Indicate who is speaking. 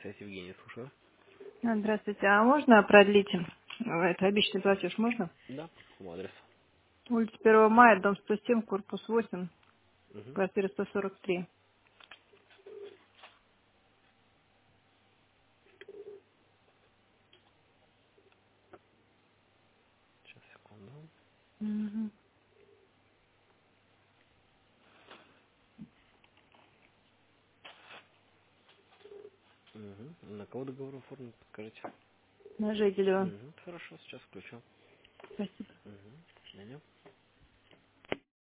Speaker 1: связь, Евгений, слушаю.
Speaker 2: Здравствуйте. А можно продлить это обещанный платеж? Можно?
Speaker 1: Да, по какому адресу?
Speaker 2: Улица 1 мая, дом 107, корпус 8,
Speaker 1: Угу.
Speaker 2: квартира 143.
Speaker 1: Сейчас, секунду.
Speaker 2: Мгм.
Speaker 1: Угу. На кого договор оформлен, подскажите?
Speaker 2: На Жителева.
Speaker 1: Угу. Хорошо, сейчас включу.
Speaker 2: Спасибо.
Speaker 1: Угу. До свидания.